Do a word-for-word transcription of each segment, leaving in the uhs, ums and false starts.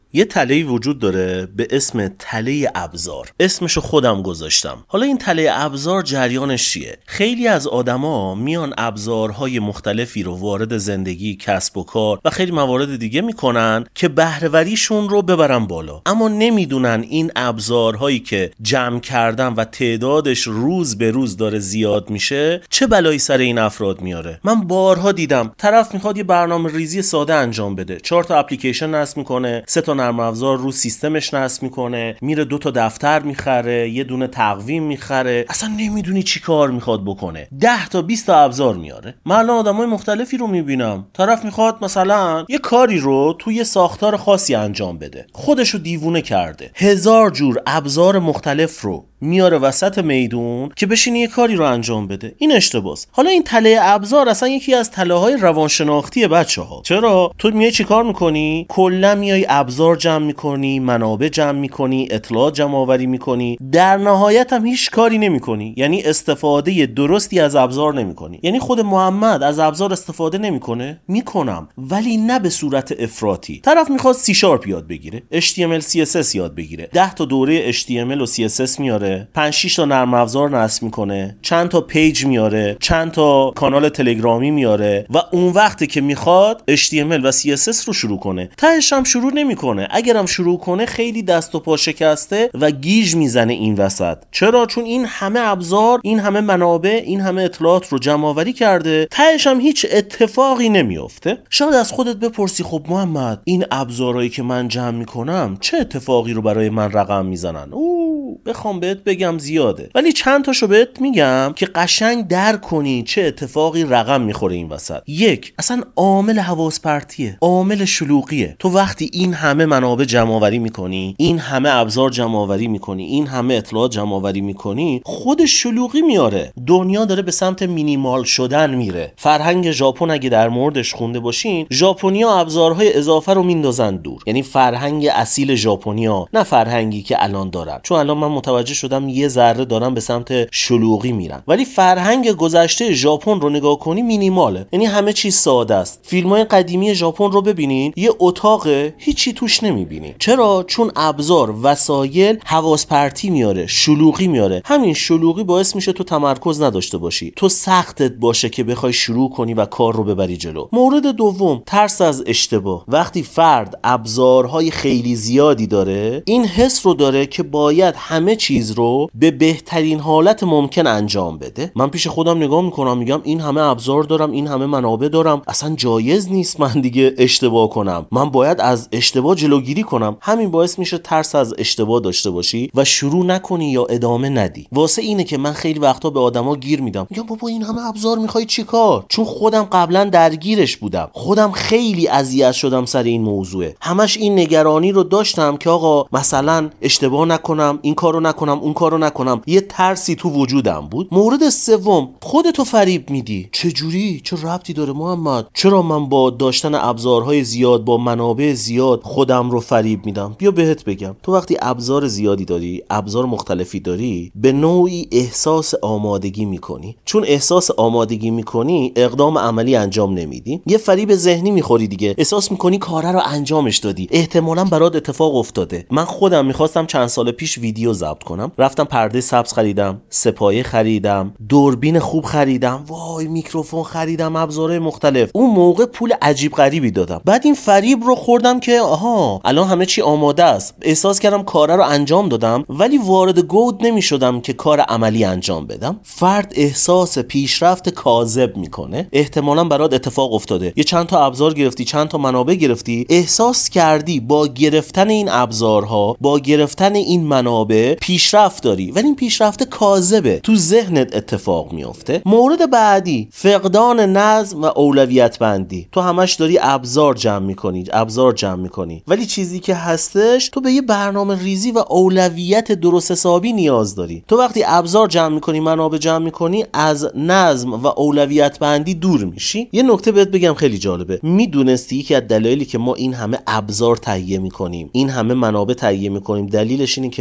یه تله‌ای وجود داره به اسم تله ابزار. اسمشو خودم گذاشتم. حالا این تله ابزار جریانش چیه؟ خیلی از آدما میان ابزارهای مختلفی رو وارد زندگی، کسب و کار و خیلی موارد دیگه میکنن که بهره‌وریشون رو ببرن بالا، اما نمیدونن این ابزارهایی که جمع کردن و تعدادش روز به روز داره زیاد میشه چه بلایی سر این افراد میاره. من بارها دیدم طرف میخواد یه برنامه ریزی ساده انجام بده، چهار تا اپلیکیشن نصب میکنه، سه تا نرم افزار رو سیستمش نصب میکنه، میره دو تا دفتر میخره، یه دونه تقویم میخره، اصلا نمیدونی چی کار میخواد بکنه. ده تا بیست تا ابزار میاره. من الان آدمای مختلفی رو میبینم، طرف میخواد مثلا یه کاری رو توی ساختار خاصی انجام بده، خودشو دیوونه کرده، هزار جور ابزار مختلف رو میاره وسط میدون که بشینی یه کاری رو انجام بده. این اشتباهه. حالا این تله ابزار اصلا یکی از تله‌های روانشناختی بچه‌ها. چرا؟ تو میای چیکار میکنی؟ کلا میای ابزار جمع میکنی، منابع جمع میکنی، اطلاعات جمع آوری میکنی، در نهایت هم هیچ کاری نمیکنی. یعنی استفاده درستی از ابزار نمیکنی. یعنی خود محمد از ابزار استفاده نمیکنه؟ میکنم، ولی نه به صورت افراطی. طرف میخواد سی شارپ یاد بگیره، اچ تی ام ال سی اس اس یاد بگیره، ده تا دوره اچ تی ام ال و سی اس اس میاره، پنج شش تا نرم افزار نصب میکنه، چند تا پیج میاره، چند تا کانال تلگرامی میاره و اون وقتی که میخواد اچ تی ام ال و سی اس اس رو شروع کنه. تهش هم شروع نمیکنه. اگرم شروع کنه خیلی دست و پا شکسته و گیج میزنه این وسط. چرا؟ چون این همه ابزار، این همه منابع، این همه اطلاعات رو جمع آوری کرده، تهش هم هیچ اتفاقی نمیافته. شاید از خودت بپرسی خب محمد، این ابزارهایی که من جمع میکنم چه اتفاقی رو برای من رقم میزنن؟ اوه بخوام بهت بگم زیاده، ولی چند تاشو بهت میگم که قشنگ درک کنی چه اتفاقی رقم میخوره این وسط. یک، اصلا عامل حواس پرتیه، عامل شلوغیه. تو وقتی این همه منابع جمع آوری میکنی، این همه ابزار جمع آوری میکنی، این همه اطلاعات جمع آوری میکنی، خودش شلوغی میاره. دنیا داره به سمت مینیمال شدن میره. فرهنگ ژاپن اگه در موردش خونده باشین، ژاپنیا ابزارهای اضافه رو میندازن دور. یعنی فرهنگ اصیل ژاپنیا، نه فرهنگی که الان دارن. چون الان من متوجه شدم یه ذره دارن به سمت شلوغی میرن، ولی فرهنگ گذشته ژاپن رو نگاه کنی مینیماله. یعنی همه چیز ساده است. فیلم‌های قدیمی ژاپن رو ببینین، یه اتاق هیچی توش نمیبینین. چرا؟ چون ابزار، وسایل حواس پرتی میاره، شلوغی میاره. همین شلوغی باعث میشه تو تمرکز نداشته باشی، تو سختت باشه که بخوای شروع کنی و کار رو ببری جلو. مورد دوم، ترس از اشتباه. وقتی فرد ابزارهای خیلی زیادی داره، این حس رو داره که باید همه چیز رو به بهترین حالت ممکن انجام بده. من پیش خودم نگاه میکنم، میگم این همه ابزار دارم، این همه منابع دارم، اصلا جایز نیست من دیگه اشتباه کنم. من باید از اشتباه جلوگیری کنم. همین باعث میشه ترس از اشتباه داشته باشی و شروع نکنی یا ادامه ندی. واسه اینه که من خیلی وقتا به آدما گیر میدم، میگم بابا این همه ابزار میخوای چیکار؟ چون خودم قبلا درگیرش بودم، خودم خیلی اذیت شدم سر این موضوع. همش این نگرانی رو داشتم که آقا مثلا اشتباه نکنم، این کارو نکنم، اون کارو نکنم. یه ترسی تو وجودم بود. مورد سوم، خودتو فریب میدی. چه جوری؟ چه ربطی داره محمد؟ چرا من با داشتن ابزارهای زیاد، با منابع زیاد خودم رو فریب میدم؟ بیا بهت بگم. تو وقتی ابزار زیادی داری، ابزار مختلفی داری، به نوعی احساس آمادگی میکنی. چون احساس آمادگی میکنی، اقدام عملی انجام نمیدی. یه فریب ذهنی میخوری دیگه. احساس میکنی کاره رو انجامش دادی. احتمالاً برات اتفاق افتاده. من خودم میخواستم چند سال پیش ویدیو ضبط کنم. رفتم پرده سبز خریدم، سپایه خریدم، دوربین خوب خریدم، وای میکروفون خریدم، ابزارهای مختلف. اون موقع پول عجیب غریبی دادم. بعد این فریب رو خوردم که آها الان همه چی آماده است. احساس کردم کاره رو انجام دادم، ولی وارد گود نمیشدم که کار عملی انجام بدم. فرد احساس پیشرفت کاذب میکنه. احتمالاً برات اتفاق افتاده. یه چند تا ابزار گرفتی، چند تا منابع گرفتی، احساس کردی با گرفتن این ابزارها، با گرفتن این منابع پیشرفت داری، ولی این پیشرفت کاذبه. تو ذهنت اتفاق میفته. مورد بعدی، فقدان نظم و اولویت بندی. تو همش داری ابزار جمع میکنی، ابزار جمع میکنی، ولی چیزی که هستش تو به یه برنامه ریزی و اولویت درست حسابی نیاز داری. تو وقتی ابزار جمع میکنی، منابع جمع میکنی، از نظم و اولویت بندی دور میشی. یه نکته بهت بگم خیلی جالبه. میدونستی یکی از دلایلی که ما این همه ابزار تهیه میکنیم، این همه منابع تهیه میکنیم، دلیلش اینه که ما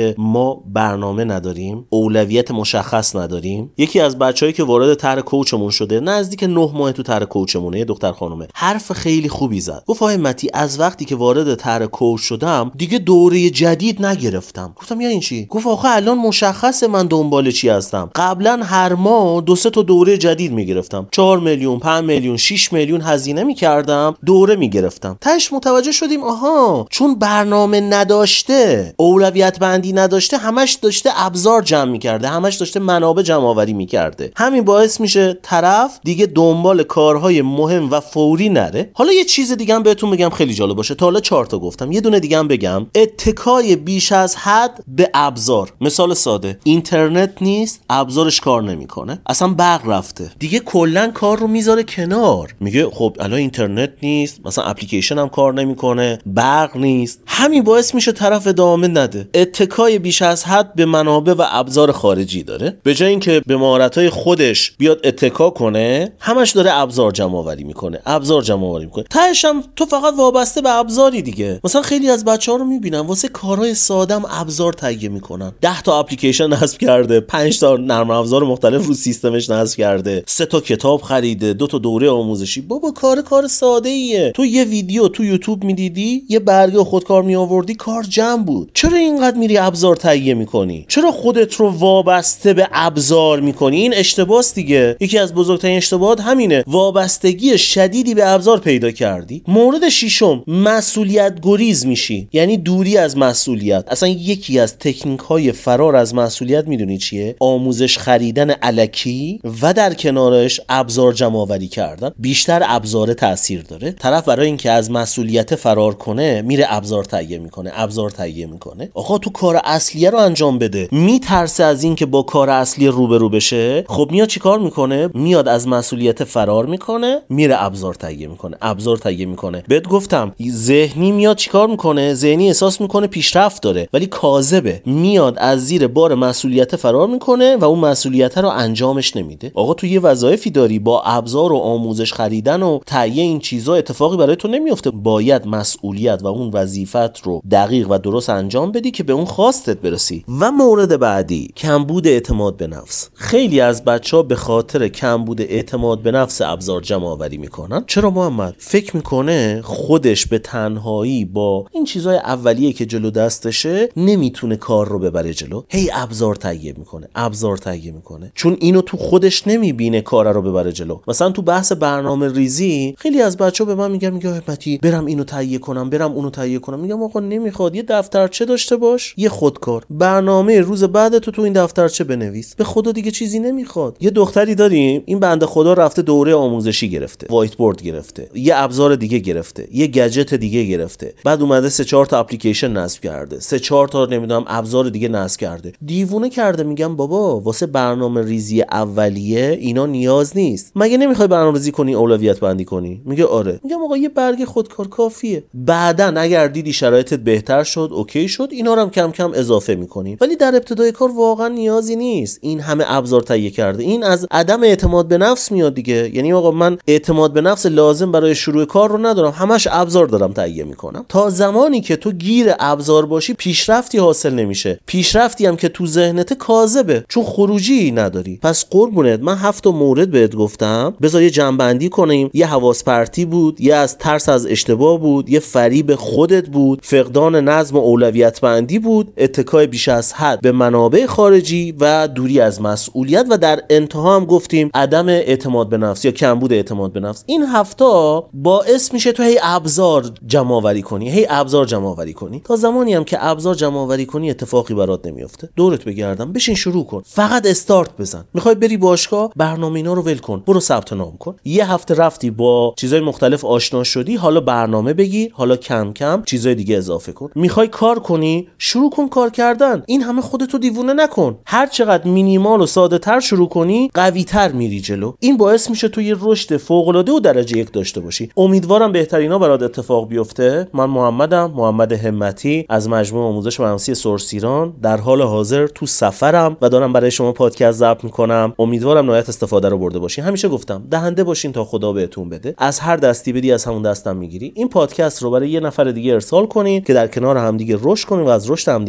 ما برنامه نداریم، اولویت مشخص نداریم. یکی از بچه‌هایی که وارد طرح کوچمون شده نزدیک نه ماه تو طرح کوچمونه، یه دختر خانومه، حرف خیلی خوبی زد. گفت آقای متی از وقتی که وارد طرح کوچ شدم دیگه دوره جدید نگرفتم. گفتم یعنی چی؟ گفت آخه الان مشخصه من دنبال چی هستم. قبلا هر ماه دو سه تا دوره جدید میگرفتم، چهار میلیون، پنج میلیون، شش میلیون هزینه میکردم، دوره میگرفتم. تاش متوجه شدیم آها چون برنامه نداشته، اولویت بندی نداشته، همش داشته ابزار جمع میکرده، همش داشته منابع جمع آوری میکرده. همین باعث میشه طرف دیگه دنبال کارهای مهم و فوری نره. حالا یه چیز دیگه هم بهتون بگم خیلی جالب باشه. تا حالا چهار تا گفتم، یه دونه دیگه هم بگم. اتکای بیش از حد به ابزار. مثال ساده، اینترنت نیست، ابزارش کار نمیکنه، اصلا برق رفته، دیگه کلا کار رو میذاره کنار. میگه خب الان اینترنت نیست، مثلا اپلیکیشن هم کار نمیکنه، برق نیست. همین باعث میشه طرف ادامه نده. اتکای بیش از حد به منابع و ابزار خارجی داره. به جای اینکه به مهارت‌های خودش بیاد اتکا کنه، همش داره ابزار جمع آوری میکنه، ابزار جمع آوری میکنه. تهش هم تو فقط وابسته به ابزاری دیگه. مثلا خیلی از بچه‌ها رو میبینم واسه کارهای ساده‌ام ابزار تهیه میکنن. ده تا اپلیکیشن نصب کرده، پنج تا نرم افزار مختلف رو سیستمش نصب کرده، سه تا کتاب خریده، دو تا دوره آموزشی. بابا کار کار ساده‌ایه. تو یه ویدیو تو یوتیوب میدیدی، یه برگه خودکار میآوردی، کار جمع بود. چرا اینقدر میری ابزار تهیه میکنی؟ چرا خودت رو وابسته به ابزار میکنی؟ این اشتباهه دیگه. یکی از بزرگترین اشتباهات همینه. وابستگی شدیدی به ابزار پیدا کردی. مورد ششم، مسئولیت گریز میشی، یعنی دوری از مسئولیت. اصلا یکی از تکنیک های فرار از مسئولیت میدونی چیه؟ آموزش خریدن الکی و در کنارش ابزار جمع آوری کردن. بیشتر ابزار تاثیر داره. طرف برای اینکه از مسئولیت فرار کنه میره ابزار تهیه میکنه، ابزار تهیه میکنه. آقا تو کار اصلیه رو انجام بده. میترسه از اینکه با کار اصلی روبرو بشه، خب میاد چیکار میکنه؟ میاد از مسئولیت فرار میکنه، میره ابزار تهیه میکنه، ابزار تهیه میکنه. بهت گفتم ذهنی میاد چیکار میکنه؟ ذهنی احساس میکنه پیشرفت داره ولی کاذبه. میاد از زیر بار مسئولیت فرار میکنه و اون مسئولیت رو انجامش نمیده. آقا تو یه وظایفی داری، با ابزار و آموزش خریدن و تهیه این چیزا اتفاقی برای تو نمیفته. باید مسئولیت و اون وظیفت رو دقیق و درست انجام بدی که به اون خواستت برسی. و مورد بعدی، کمبود اعتماد به نفس. خیلی از بچه‌ها به خاطر کمبود اعتماد به نفس ابزار جمع آوری میکنن. چرا محمد؟ فکر میکنه خودش به تنهایی با این چیزای اولیه که جلو دستشه نمیتونه کار رو ببره جلو. هی ابزار تهیه میکنه، ابزار تهیه میکنه، چون اینو تو خودش نمیبینه کار رو ببره جلو. مثلا تو بحث برنامه ریزی خیلی از بچه‌ها به من میگن میگه متی برم اینو تهیه کنم، برم اونو تهیه کنم. میگم آقا نمیخواد. یه دفترچه داشته باش، یه خودکار، برنامه روز بعد تو تو این دفترچه بنویس. به خدا دیگه چیزی نمیخواد. یه دختری داریم، این بنده خدا رفته دوره آموزشی گرفته، وایت بورد گرفته، یه ابزار دیگه گرفته، یه گجت دیگه گرفته، بعد اومده سه چهار تا اپلیکیشن نصب کرده، سه چهار تا نمیدونم ابزار دیگه نصب کرده. دیوونه کرده. میگم بابا واسه برنامه ریزی اولیه اینا نیاز نیست. مگه نمیخوای برنامه‌ریزی کنی، اولویت بندی کنی؟ میگه آره. میگم آقا یه برگ خودکار کافیه. بعدن اگر دیدی شرایطت بهتر شد، اوکی شد، اینا رو هم کم کم اضافه میکنی. ولی در ابتدای کار واقعا نیازی نیست این همه ابزار تهیه کرده. این از عدم اعتماد به نفس میاد دیگه. یعنی آقا من اعتماد به نفس لازم برای شروع کار رو ندارم، همش ابزار دارم تهیه میکنم. تا زمانی که تو گیر ابزار باشی پیشرفتی حاصل نمیشه. پیشرفتی هم که تو ذهنت کاذبه، چون خروجی نداری. پس قربونت من هفت تا مورد بهت گفتم، بذار یه جنبندی کنیم. یه حواس پرتی بود، یه از ترس از اشتباه بود، یه فریب خودت بود، فقدان نظم و اولویت بندی بود، اتکای بیش از حد به منابع خارجی و دوری از مسئولیت، و در انتها هم گفتیم عدم اعتماد به نفس یا کمبود اعتماد به نفس. این هفتا باعث میشه تو هی ابزار جمع آوری کنی، هی ابزار جمع آوری کنی. تا زمانی هم که ابزار جمع آوری کنی اتفاقی برات نمیفته. دورت بگردم، بشین شروع کن، فقط استارت بزن. میخوای بری باشگاه، برنامه اینا رو ول کن، برو ثبت نام کن. یه هفته رفتی با چیزای مختلف آشنا شدی، حالا برنامه بگیر، حالا کم کم چیزای دیگه اضافه کن. میخوای کار کنی، شروع کن کار کردن. این همه خودتو دیوونه نکن. هر چقدر مینیمال و ساده تر شروع کنی، قوی تر میری جلو. این باعث میشه تو یه رشد فوق العاده و درجه یک داشته باشی. امیدوارم بهترینا برات اتفاق بیفته. من محمدم، محمد همتی از مجموعه آموزش مهندسی سورس ایران. در حال حاضر تو سفرم و دارم برای شما پادکست ضبط میکنم. امیدوارم نهایت استفاده رو برده باشین. همیشه گفتم دهنده باشین تا خدا بهتون بده. از هر دستی بدی از همون دستم میگیری. این پادکست رو برای یه نفر دیگه ارسال کنین که در کنار هم دیگه رشد کنیم و از رشد هم دیگه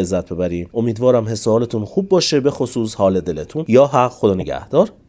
لذت ببریم. امیدوارم حس حالتون خوب باشه، به خصوص حال دلتون. یا حق، خدا نگهدار.